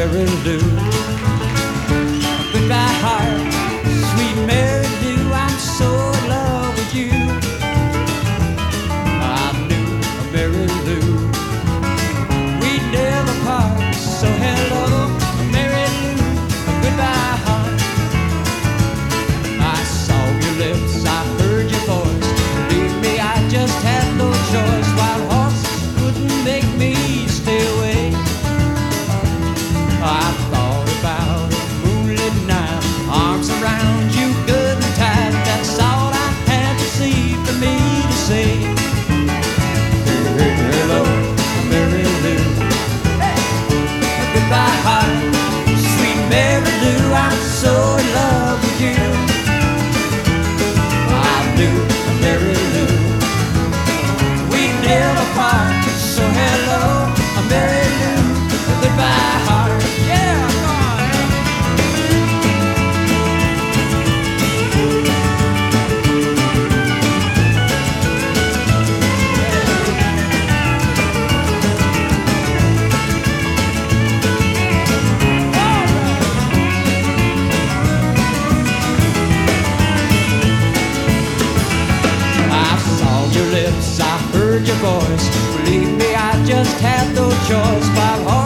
Mary Lou. Goodbye, heart, sweet Mary Lou. I'm so in love with you. I knew Mary Lou. We'd never part. So hello, Mary Lou. Goodbye, heart. I saw your lips, I heard your voice. Believe me, I just had no choice. Wild horses wouldn't make me stay away. I thought about a moonlit night, arms around you good and tight. That's all I had to see for me to say. Hello, Mary Lou. Goodbye, heart, sweet Mary Lou. I'm so in love with you. I knew Mary Lou. We never part. So hello, Mary Lou. Goodbye, heart. Yeah, come on. I saw your lips, I heard your voice. Believe me, I just had no choice. 5